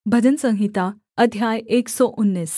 भजन संहिता अध्याय 119।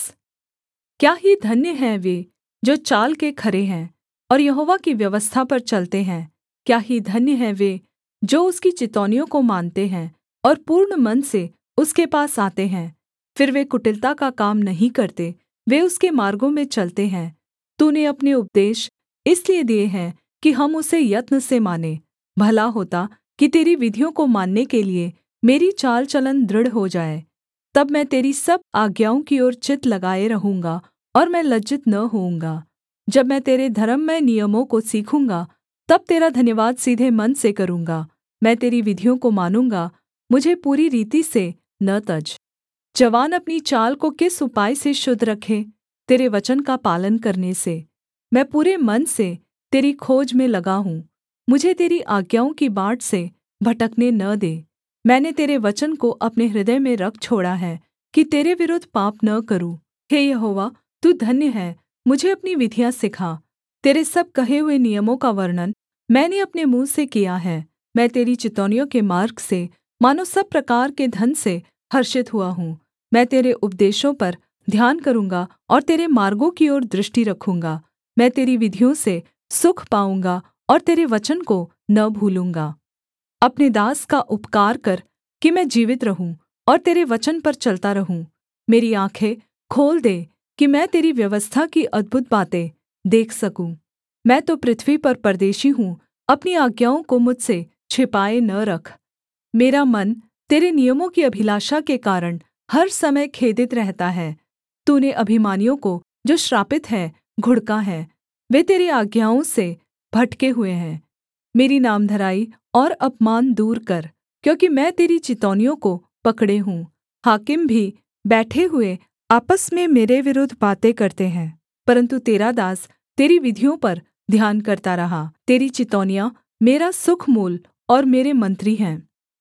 क्या ही धन्य हैं वे जो चाल के खरे हैं और यहोवा की व्यवस्था पर चलते हैं। क्या ही धन्य हैं वे जो उसकी चितौनियों को मानते हैं और पूर्ण मन से उसके पास आते हैं। फिर वे कुटिलता का काम नहीं करते, वे उसके मार्गों में चलते हैं। तूने अपने उपदेश इसलिए दिए हैं कि हम उसे यत्न से मानें। भला होता कि तेरी विधियों को मानने के लिए मेरी चाल चलन दृढ़ हो जाए। तब मैं तेरी सब आज्ञाओं की ओर चित्त लगाए रहूँगा और मैं लज्जित न होऊँगा। जब मैं तेरे धर्ममय नियमों को सीखूँगा, तब तेरा धन्यवाद सीधे मन से करूँगा। मैं तेरी विधियों को मानूँगा, मुझे पूरी रीति से न तज। जवान अपनी चाल को किस उपाय से शुद्ध रखे? तेरे वचन का पालन करने से। मैं पूरे मन से तेरी खोज में लगा हूँ। मुझे तेरी आज्ञाओं की बाट से भटकने न दे। मैंने तेरे वचन को अपने हृदय में रख छोड़ा है कि तेरे विरुद्ध पाप न करूँ। हे यहोवा, तू धन्य है, मुझे अपनी विधियाँ सिखा। तेरे सब कहे हुए नियमों का वर्णन मैंने अपने मुँह से किया है। मैं तेरी चितौनियों के मार्ग से मानो सब प्रकार के धन से हर्षित हुआ हूँ। मैं तेरे उपदेशों पर ध्यान करूँगा और तेरे मार्गों की ओर दृष्टि रखूँगा। मैं तेरी विधियों से सुख पाऊँगा और तेरे वचन को न भूलूँगा। अपने दास का उपकार कर कि मैं जीवित रहूँ और तेरे वचन पर चलता रहूँ। मेरी आँखें खोल दे कि मैं तेरी व्यवस्था की अद्भुत बातें देख सकूँ। मैं तो पृथ्वी पर परदेशी हूँ, अपनी आज्ञाओं को मुझसे छिपाए न रख। मेरा मन तेरे नियमों की अभिलाषा के कारण हर समय खेदित रहता है। तूने अभिमानियों को जो श्रापित हैं घुड़का है, वे तेरी आज्ञाओं से भटके हुए हैं। मेरी नामधराई और अपमान दूर कर, क्योंकि मैं तेरी चितौनियों को पकड़े हूँ। हाकिम भी बैठे हुए आपस में मेरे विरुद्ध बातें करते हैं, परन्तु तेरा दास तेरी विधियों पर ध्यान करता रहा। तेरी चितौनियाँ मेरा सुखमूल और मेरे मंत्री हैं।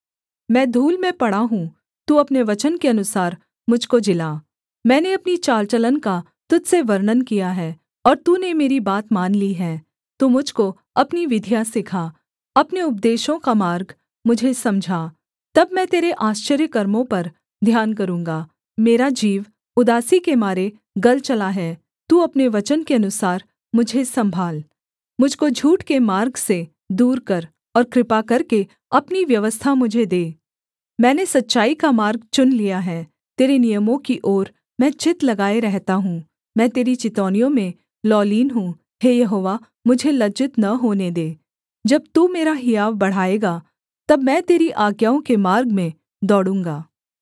मैं धूल में पड़ा हूँ, तू अपने वचन के अनुसार मुझ को जिला। मैंने अपनी चाल चलन का तुझ से वर्णन किया है और तूने मेरी बात मान ली है। तू मुझको अपनी विधियाँ सिखा, अपने उपदेशों का मार्ग मुझे समझा। तब मैं तेरे आश्चर्य कर्मों पर ध्यान करूँगा। मेरा जीव उदासी के मारे गल चला है, तू अपने वचन के अनुसार मुझे सम्भाल। मुझको झूठ के मार्ग से दूर कर और कृपा करके अपनी व्यवस्था मुझे दे। मैंने सच्चाई का मार्ग चुन लिया है, तेरे नियमों की ओर मैं चित्त लगाए रहता हूँ। मैं तेरी चितौनियों में लौलीन हूँ। हे यहोवा, मुझे लज्जित न होने दे। जब तू मेरा हियाव बढ़ाएगा, तब मैं तेरी आज्ञाओं के मार्ग में दौड़ूँगा।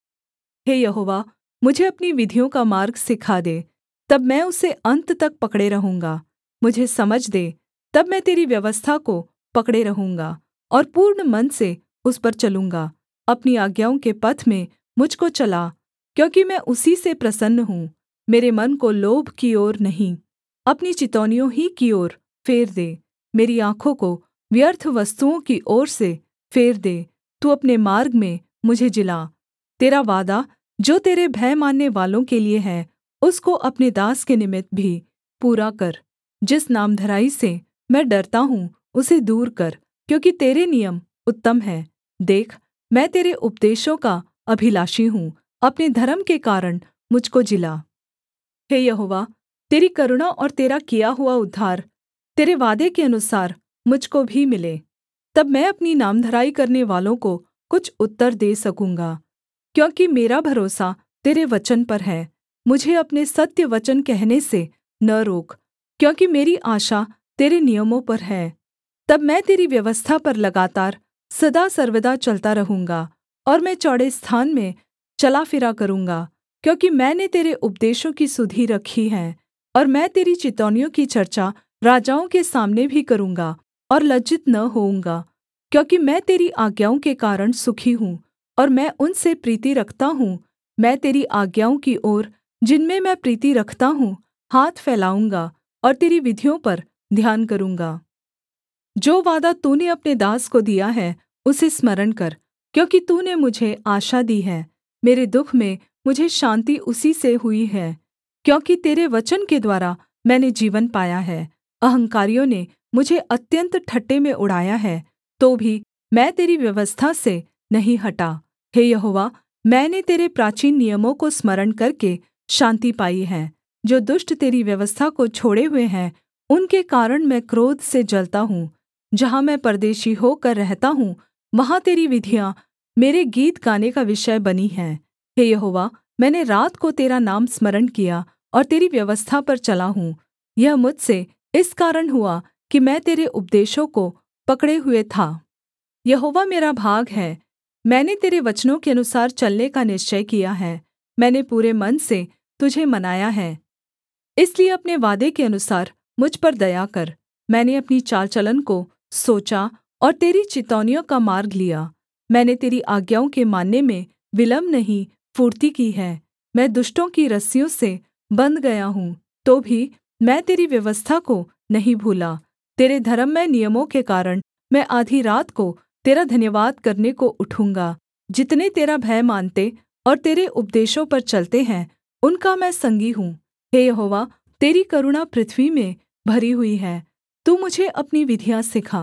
हे यहोवा, मुझे अपनी विधियों का मार्ग सिखा दे, तब मैं उसे अंत तक पकड़े रहूँगा। मुझे समझ दे, तब मैं तेरी व्यवस्था को पकड़े रहूँगा और पूर्ण मन से उस पर चलूँगा। अपनी आज्ञाओं के पथ में मुझको चला, क्योंकि मैं उसी से प्रसन्न हूँ। मेरे मन को लोभ की ओर नहीं, अपनी चितौनियों ही की ओर फेर दे। मेरी आँखों को व्यर्थ वस्तुओं की ओर से फेर दे। तू अपने मार्ग में मुझे जिला। तेरा वादा जो तेरे भय मानने वालों के लिए है, उसको अपने दास के निमित्त भी पूरा कर। जिस नामधराई से मैं डरता हूँ, उसे दूर कर, क्योंकि तेरे नियम उत्तम हैं। देख, मैं तेरे उपदेशों का अभिलाषी हूँ, अपने धर्म के कारण मुझको जिला। हे यहोवा, तेरी करुणा और तेरा किया हुआ उद्धार तेरे वादे के अनुसार मुझको भी मिले। तब मैं अपनी नामधराई करने वालों को कुछ उत्तर दे सकूँगा, क्योंकि मेरा भरोसा तेरे वचन पर है। मुझे अपने सत्य वचन कहने से न रोक, क्योंकि मेरी आशा तेरे नियमों पर है। तब मैं तेरी व्यवस्था पर लगातार सदा सर्वदा चलता रहूँगा और मैं चौड़े स्थान में चला फिरा करूँगा, क्योंकि मैंने तेरे उपदेशों की सुधि रखी है। और मैं तेरी चितौनियों की चर्चा राजाओं के सामने भी करूँगा और लज्जित न होऊँगा, क्योंकि मैं तेरी आज्ञाओं के कारण सुखी हूँ और मैं उनसे प्रीति रखता हूँ। मैं तेरी आज्ञाओं की ओर, जिनमें मैं प्रीति रखता हूँ, हाथ फैलाऊँगा और तेरी विधियों पर ध्यान करूँगा। जो वादा तूने अपने दास को दिया है, उसे स्मरण कर, क्योंकि तूने मुझे आशा दी है। मेरे दुःख में मुझे शान्ति उसी से हुई है, क्योंकि तेरे वचन के द्वारा मैंने जीवन पाया है। अहंकारियों ने मुझे अत्यन्त ठट्ठे में उड़ाया है, तो भी मैं तेरी व्यवस्था से नहीं हटा। हे यहोवा, मैंने तेरे प्राचीन नियमों को स्मरण करके शान्ति पाई है। जो दुष्ट तेरी व्यवस्था को छोड़े हुए हैं, उनके कारण मैं क्रोध से जलता हूँ। जहाँ मैं परदेशी होकर रहता हूँ, वहाँ तेरी विधियाँ मेरे गीत गाने का विषय बनी हैं। हे यहोवा, मैंने रात को तेरा नाम स्मरण किया और तेरी व्यवस्था पर चला हूँ। यह मुझसे इस कारण हुआ कि मैं तेरे उपदेशों को पकड़े हुए था। यहोवा मेरा भाग है, मैंने तेरे वचनों के अनुसार चलने का निश्चय किया है। मैंने पूरे मन से तुझे मनाया है, इसलिए अपने वादे के अनुसार मुझ पर दया कर। मैंने अपनी चाल चलन को सोचा और तेरी चितौनियों का मार्ग लिया। मैंने तेरी आज्ञाओं के मानने में विलम्ब नहीं, फुर्ती की है। मैं दुष्टों की रस्सियों से बंध गया हूँ, तो भी मैं तेरी व्यवस्था को नहीं भूला। तेरे धर्ममय नियमों के कारण मैं आधी रात को तेरा धन्यवाद करने को उठूँगा। जितने तेरा भय मानते और तेरे उपदेशों पर चलते हैं, उनका मैं संगी हूँ। हे यहोवा, तेरी करुणा पृथ्वी में भरी हुई है। तू मुझे अपनी विधियाँ सिखा।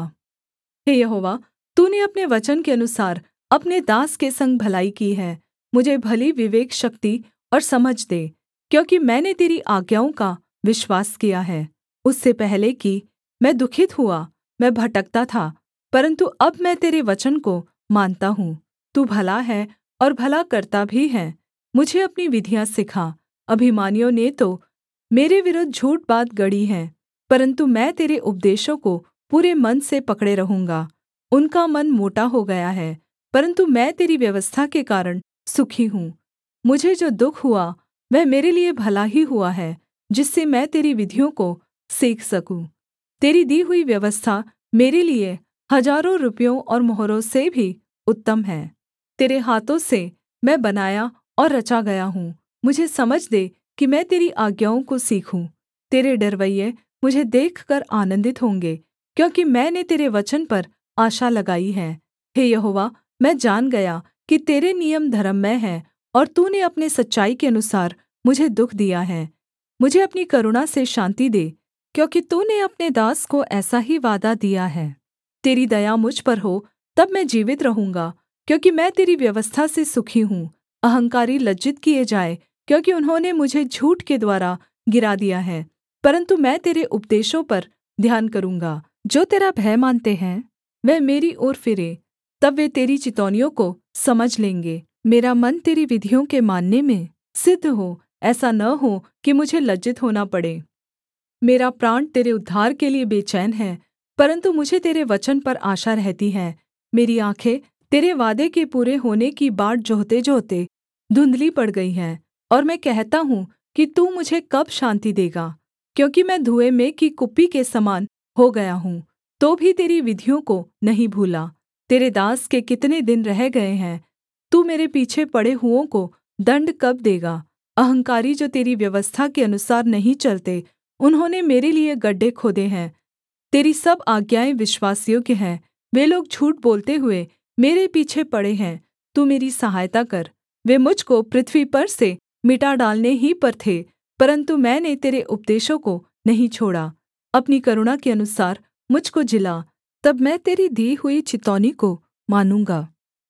हे यहोवा, तूने अपने वचन के अनुसार अपने दास के संग भलाई की है। मुझे भली विवेक शक्ति और समझ दे, क्योंकि मैंने तेरी आज्ञाओं का विश्वास किया है। उससे पहले कि मैं दुखित हुआ, मैं भटकता था, परन्तु अब मैं तेरे वचन को मानता हूँ। तू भला है और भला करता भी है। मुझे अपनी विधियाँ सिखा। अभिमानियों ने तो मेरे विरुद्ध झूठ बात गढ़ी है, परन्तु मैं तेरे उपदेशों को पूरे मन से पकड़े रहूँगा। उनका मन मोटा हो गया है, परन्तु मैं तेरी व्यवस्था के कारण सुखी हूँ। मुझे जो दुःख हुआ वह मेरे लिए भला ही हुआ है, जिससे मैं तेरी विधियों को सीख सकूँ। तेरी दी हुई व्यवस्था मेरे लिए हजारों रुपयों और मोहरों से भी उत्तम है। तेरे हाथों से मैं बनाया और रचा गया हूँ। मुझे समझ दे कि मैं तेरी आज्ञाओं को सीखूँ। तेरे डरवैये मुझे देखकर आनन्दित होंगे, क्योंकि मैंने तेरे वचन पर आशा लगाई है। हे यहोवा, मैं जान गया कि तेरे नियम धर्ममय हैं और तूने अपने सच्चाई के अनुसार मुझे दुःख दिया है। मुझे अपनी करुणा से शान्ति दे, क्योंकि तूने अपने दास को ऐसा ही वादा दिया है। तेरी दया मुझ पर हो, तब मैं जीवित रहूँगा, क्योंकि मैं तेरी व्यवस्था से सुखी हूँ। अहंकारी लज्जित किए जाएँ, क्योंकि उन्होंने मुझे झूठ के द्वारा गिरा दिया है। परन्तु मैं तेरे उपदेशों पर ध्यान करूँगा। जो तेरा भय मानते हैं, वह मेरी ओर फिरे, तब वे तेरी चितौनियों को समझ लेंगे। मेरा मन तेरी विधियों के मानने में सिद्ध हो, ऐसा न हो कि मुझे लज्जित होना पड़े। मेरा प्राण तेरे उद्धार के लिये बेचैन है, परन्तु मुझे तेरे वचन पर आशा रहती है। मेरी आँखें तेरे वादे के पूरे होने की बाट जोहते-जोहते धुंधली पड़ गई हैं, और मैं कहता हूँ कि तू मुझे कब शान्ति देगा? क्योंकि मैं धुएँ में की कुप्पी के समान हो गया हूँ, तो भी तेरी विधियों को नहीं भूला। तेरे दास के कितने दिन रह गए हैं? तू मेरे पीछे पड़े हुओं को दण्ड कब देगा? अहंकारी जो तेरी व्यवस्था के अनुसार नहीं चलते, उन्होंने मेरे लिये गड्ढे खोदे हैं। तेरी सब आज्ञाएँ विश्वासयोग्य हैं। वे लोग झूठ बोलते हुए मेरे पीछे पड़े हैं। तू मेरी सहायता कर। वे मुझ को पृथ्वी पर से मिटा डालने ही पर थे, परन्तु मैंने तेरे उपदेशों को नहीं छोड़ा। अपनी करुणा के अनुसार मुझ को जिला, तब मैं तेरी दी हुई चितौनी को मानूँगा।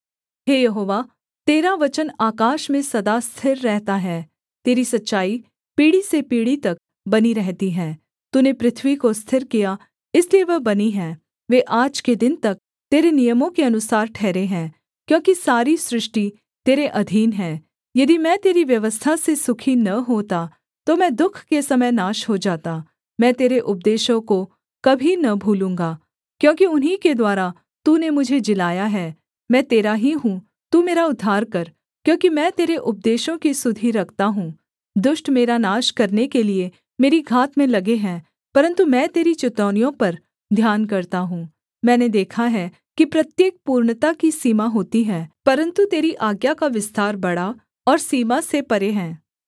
हे यहोवा, तेरा वचन आकाश में सदा स्थिर रहता है। तेरी सच्चाई पीढ़ी से पीढ़ी तक बनी रहती है। तूने पृथ्वी को स्थिर किया, इसलिए वह बनी है। वे आज के दिन तक तेरे नियमों के अनुसार ठहरे हैं, क्योंकि सारी सृष्टि तेरे अधीन है। यदि मैं तेरी व्यवस्था से सुखी न होता, तो मैं दुःख के समय नाश हो जाता। मैं तेरे उपदेशों को कभी न भूलूँगा, क्योंकि उन्हीं के द्वारा तूने मुझे जिलाया है। मैं तेरा ही हूँ, तू मेरा उद्धार कर, क्योंकि मैं तेरे उपदेशों की सुधि रखता हूँ। दुष्ट मेरा नाश करने के लिये मेरी घात में लगे हैं, परन्तु मैं तेरी चितौनियों पर ध्यान करता हूँ। मैंने देखा है कि प्रत्येक पूर्णता की सीमा होती है, परन्तु तेरी आज्ञा का विस्तार बड़ा और सीमा से परे है।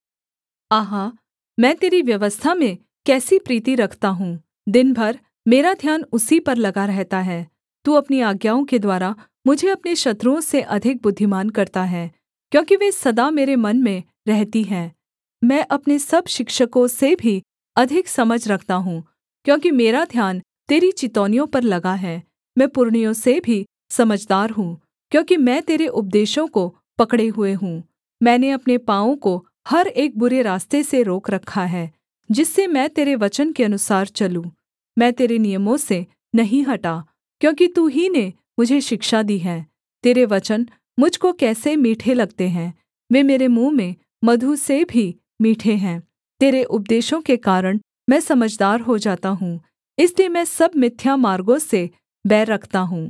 आहा! मैं तेरी व्यवस्था में कैसी प्रीति रखता हूँ। दिन भर मेरा ध्यान उसी पर लगा रहता है। तू अपनी आज्ञाओं के द्वारा मुझे अपने शत्रुओं से अधिक बुद्धिमान करता है, क्योंकि वे सदा मेरे मन में रहती हैं। मैं अपने सब शिक्षकों से भी अधिक समझ रखता हूँ, क्योंकि मेरा ध्यान तेरी चितौनियों पर लगा है। मैं पुरनियों से भी समझदार हूँ, क्योंकि मैं तेरे उपदेशों को पकड़े हुए हूँ। मैंने अपने पाँवों को हर एक बुरे रास्ते से रोक रखा है, जिससे मैं तेरे वचन के अनुसार चलूँ। मैं तेरे नियमों से नहीं हटा, क्योंकि तू ही ने मुझे शिक्षा दी है। तेरे वचन मुझ को कैसे मीठे लगते हैं, वे मेरे मुँह में मधु से भी मीठे हैं। तेरे उपदेशों के कारण मैं समझदार हो जाता हूँ, इसलिए मैं सब मिथ्या मार्गों से बैर रखता हूँ।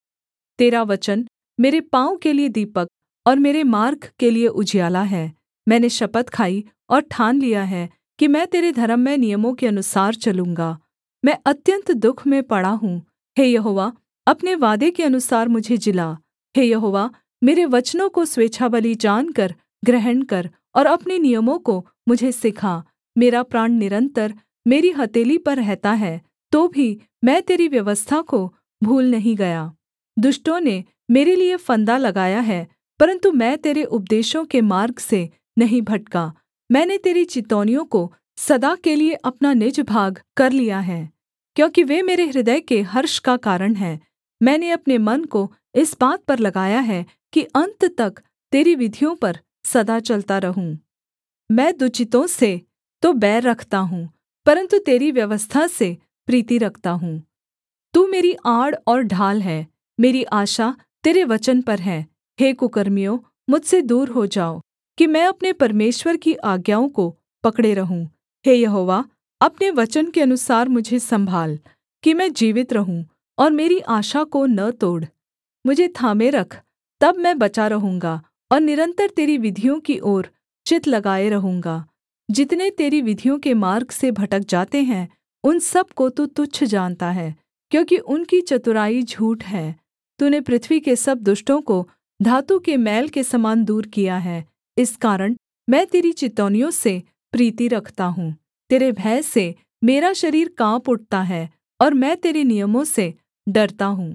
तेरा वचन मेरे पाँव के लिये दीपक और मेरे मार्ग के लिये उजियाला है। मैंने शपथ खाई और ठान लिया है कि मैं तेरे धर्ममय नियमों के अनुसार चलूँगा। मैं अत्यन्त दुःख में पड़ा हूँ। हे यहोवा, अपने वादे के अनुसार मुझे जिला। हे यहोवा, मेरे वचनों को स्वेच्छाबलि जानकर ग्रहण कर और अपने नियमों को मुझे सिखा। मेरा प्राण निरन्तर मेरी हथेली पर रहता है, तो भी मैं तेरी व्यवस्था को भूल नहीं गया। दुष्टों ने मेरे लिये फंदा लगाया है, परन्तु मैं तेरे उपदेशों के मार्ग से नहीं भटका। मैंने तेरी चितौनियों को सदा के लिये अपना निज भाग कर लिया है, क्योंकि वे मेरे हृदय के हर्ष का कारण हैं। मैंने अपने मन को इस बात पर लगाया है कि अन्त तक तेरी विधियों पर सदा चलता रहूँ। मैं दुचितों से तो बैर रखता हूँ, परन्तु तेरी व्यवस्था से प्रीति रखता हूँ। तू मेरी आड़ और ढाल है, मेरी आशा तेरे वचन पर है। हे कुकर्मियों, मुझसे दूर हो जाओ, कि मैं अपने परमेश्वर की आज्ञाओं को पकड़े रहूँ। हे यहोवा, अपने वचन के अनुसार मुझे सम्भाल, कि मैं जीवित रहूँ और मेरी आशा को न तोड़। मुझे थामे रख, तब मैं बचा रहूँगा और निरन्तर तेरी विधियों की ओर चित्त लगाए रहूँगा। जितने तेरी विधियों के मार्ग से भटक जाते हैं, उन सब को तू तुच्छ जानता है, क्योंकि उनकी चतुराई झूठ है। तूने पृथ्वी के सब दुष्टों को धातु के मैल के समान दूर किया है। इस कारण मैं तेरी चितौनियों से प्रीति रखता हूँ। तेरे भय से मेरा शरीर काँप उठता है और मैं तेरे नियमों से डरता हूँ।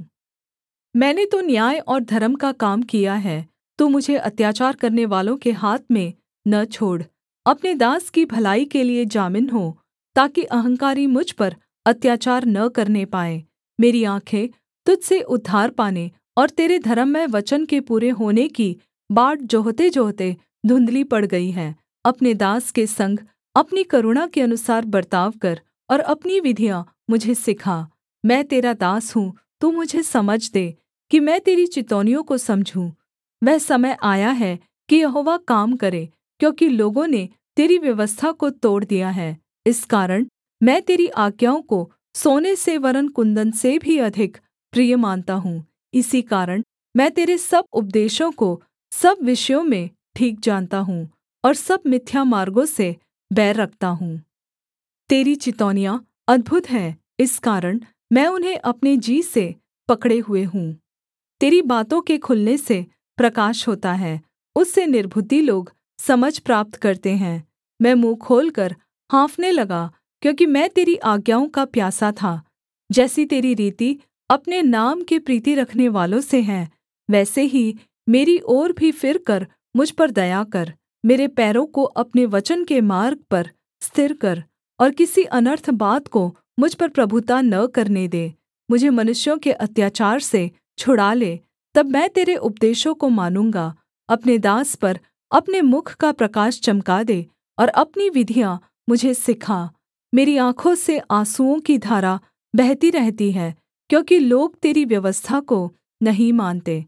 मैंने तो न्याय और धर्म का काम किया है, तू मुझे अत्याचार करनेवालों के हाथ में न छोड़। अपने दास की भलाई के लिये जामिन हो, ताकि अहंकारी मुझ पर अत्याचार न करने पाएँ। मेरी आँखें तुझ से उद्धार पाने और तेरे धर्ममय वचन के पूरे होने की बाट जोहते-जोहते धुँधली पड़ गई है। अपने दास के संग अपनी करुणा के अनुसार बर्ताव कर और अपनी विधियाँ मुझे सिखा। मैं तेरा दास हूँ, तू मुझे समझ दे, कि मैं तेरी चितौनियों को समझूँ। वह समय आया है कि यहोवा काम करे, क्योंकि लोगों ने तेरी व्यवस्था को तोड़ दिया है। इस कारण मैं तेरी आज्ञाओं को सोने से वरन् कुन्दन से भी अधिक प्रिय मानता हूँ। इसी कारण मैं तेरे सब उपदेशों को सब विषयों में ठीक जानता हूँ और सब मिथ्या मार्गों से बैर रखता हूँ। तेरी चितौनियाँ अद्भुत हैं, इस कारण मैं उन्हें अपने जी से पकड़े हुए हूँ। तेरी बातों के खुलने से प्रकाश होता है, उससे निर्बुद्धि लोग समझ प्राप्त करते हैं। मैं मुँह खोलकर हाँफने लगा, क्योंकि मैं तेरी आज्ञाओं का प्यासा था। जैसी तेरी रीति अपने नाम के प्रीति रखनेवालों से है, वैसे ही मेरी ओर भी फिरकर मुझ पर दया कर। मेरे पैरों को अपने वचन के मार्ग पर स्थिर कर और किसी अनर्थ बात को मुझ पर प्रभुता न करने दे। मुझे मनुष्यों के अत्याचार से छुड़ा ले, तब मैं तेरे उपदेशों को मानूँगा। अपने दास पर अपने मुख का प्रकाश चमका दे और अपनी विधियाँ मुझे सिखा। मेरी आँखों से आँसुओं की धारा बहती रहती है, क्योंकि लोग तेरी व्यवस्था को नहीं मानते।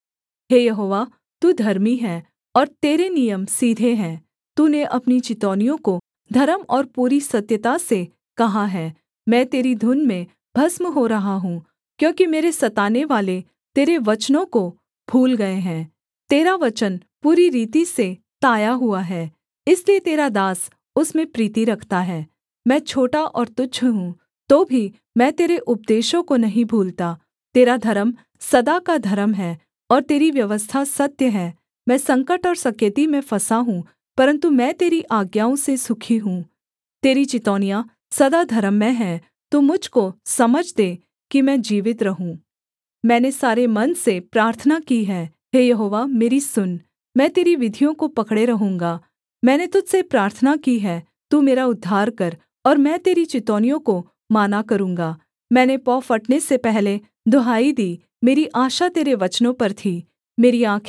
हे यहोवा, तू धर्मी है और तेरे नियम सीधे हैं। तूने अपनी चितौनियों को धर्म और पूरी सत्यता से कहा है। मैं तेरी धुन में भस्म हो रहा हूँ, क्योंकि मेरे सतानेवाले तेरे वचनों को भूल गए हैं। तेरा वचन पूरी रीति से ताया हुआ है, इसलिए तेरा दास उसमें प्रीति रखता है। मैं छोटा और तुच्छ हूँ, तो भी मैं तेरे उपदेशों को नहीं भूलता। तेरा धर्म सदा का धर्म है और तेरी व्यवस्था सत्य है। मैं संकट और सकेती में फँसा हूँ, परन्तु मैं तेरी आज्ञाओं से सुखी हूँ। तेरी चितौनियाँ सदा धर्ममय हैं। तू मुझ को समझ दे कि मैं जीवित रहूँ। मैंने सारे मन से प्रार्थना की है, हे यहोवा, मेरी सुन। मैं तेरी विधियों को पकड़े रहूँगा। मैंने तुझ से प्रार्थना की है, तू मेरा उद्धार कर और मैं तेरी चितौनियों को माना करूँगा। मैंने पौ फटने से पहले दुहाई दी, मेरी आशा तेरे वचनों पर थी। मेरी आँखें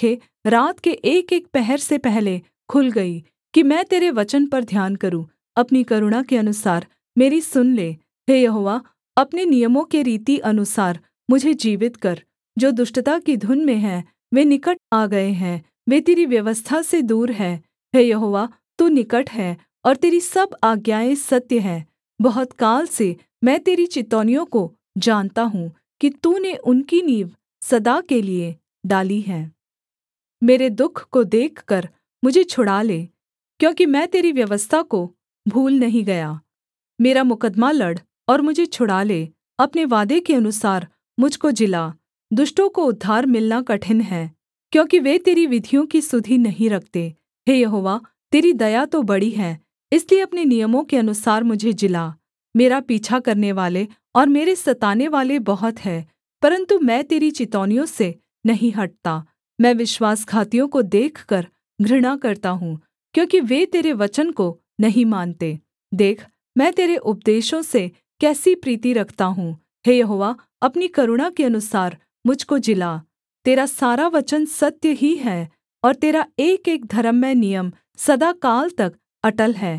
रात के एकएक पहर से पहले खुल गई कि मैं तेरे वचन पर ध्यान करूँ। अपनी करुणा के अनुसार मेरी सुन ले। हे यहोवा, अपने नियमों के रीति अनुसार मुझे जीवित कर। जो दुष्टता की धुन में हैं, वे निकट आ गए हैं, वे तेरी व्यवस्था से दूर हैं। हे यहोवा, तू निकट है और तेरी सब आज्ञाएँ सत्य हैं। बहुत काल से मैं तेरी चितौनियों को जानता हूँ कि तूने उनकी नींव सदा के लिए डाली है। मेरे दुःख को देखकर मुझे छुड़ा ले, क्योंकि मैं तेरी व्यवस्था को भूल नहीं गया। मेरा मुकद्दमा लड़ और मुझे छुड़ा ले, अपने वादे के अनुसार मुझको जिला। दुष्टों को उद्धार मिलना कठिन है, क्योंकि वे तेरी विधियों की सुधि नहीं रखते। हे यहोवा, तेरी दया तो बड़ी है, इसलिए अपने नियमों के अनुसार मुझे जिला। मेरा पीछा करनेवाले और मेरे सतानेवाले बहुत हैं, परन्तु मैं तेरी चितौनियों से नहीं हटता। मैं विश्वासघातियों को देखकर घृणा करता हूँ, क्योंकि वे तेरे वचन को नहीं मानते। देख, मैं तेरे उपदेशों से कैसी प्रीति रखता हूँ। हे यहोवा, अपनी करुणा के अनुसार मुझको जिला। तेरा सारा वचन सत्य ही है, और तेरा एकएक धर्ममय नियम सदाकाल तक अटल है।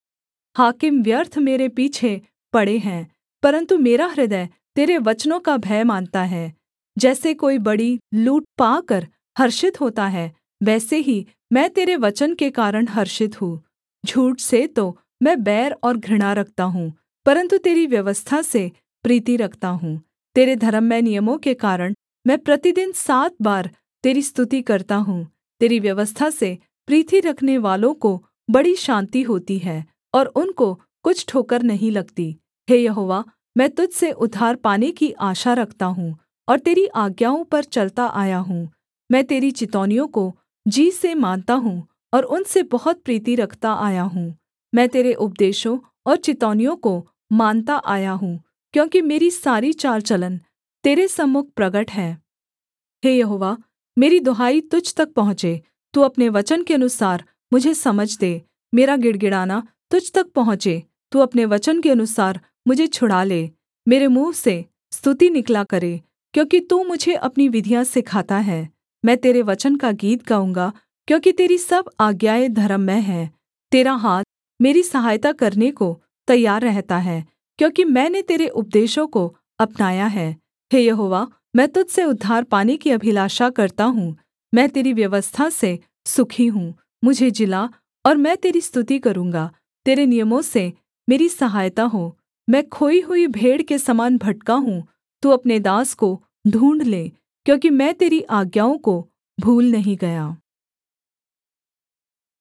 हाकिम व्यर्थ मेरे पीछे पड़े हैं, परन्तु मेरा हृदय तेरे वचनों का भय मानता है। जैसे कोई बड़ी लूट पाकर हर्षित होता है, वैसे ही मैं तेरे वचन के कारण हर्षित हूँ। झूठ से तो मैं बैर और घृणा रखता हूँ, परन्तु तेरी व्यवस्था से प्रीति रखता हूँ। तेरे धर्ममय नियमों के कारण मैं प्रतिदिन 7 बार तेरी स्तुति करता हूँ। तेरी व्यवस्था से प्रीति रखने वालों को बड़ी शान्ति होती है, और उनको कुछ ठोकर नहीं लगती। हे यहोवा, मैं तुझ से उद्धार पाने की आशा रखता हूँ, और तेरी आज्ञाओं पर चलता आया हूँ। मैं तेरी चितौनियों को जी से मानता हूँ, और उनसे बहुत प्रीति रखता आया हूँ। मैं तेरे उपदेशों और चितौनियों को मानता आया हूँ, क्योंकि मेरी सारी चाल चलन तेरे सम्मुख प्रगट है। हे यहोवा, मेरी दुहाई तुझ तक पहुँचे, तू अपने वचन के अनुसार मुझे समझ दे। मेरा गिड़गिड़ाना तुझ तक पहुँचे, तू अपने वचन के अनुसार मुझे छुड़ा ले। मेरे मुँह से स्तुति निकला करे, क्योंकि तू मुझे अपनी विधियाँ सिखाता है। मैं तेरे वचन का गीत गाऊँगा, क्योंकि तेरी सब आज्ञाएँ धर्ममय हैं। तेरा हाथ मेरी सहायता करने को तैयार रहता है, क्योंकि मैंने तेरे उपदेशों को अपनाया है। हे यहोवा, मैं तुझ से उद्धार पाने की अभिलाषा करता हूँ। मैं तेरी व्यवस्था से सुखी हूँ। मुझे जिला, और मैं तेरी स्तुति करूँगा। तेरे नियमों से मेरी सहायता हो। मैं खोई हुई भेड़ के समान भटका हूँ। तू अपने दास को ढूँढ़ ले, क्योंकि मैं तेरी आज्ञाओं को भूल नहीं गया।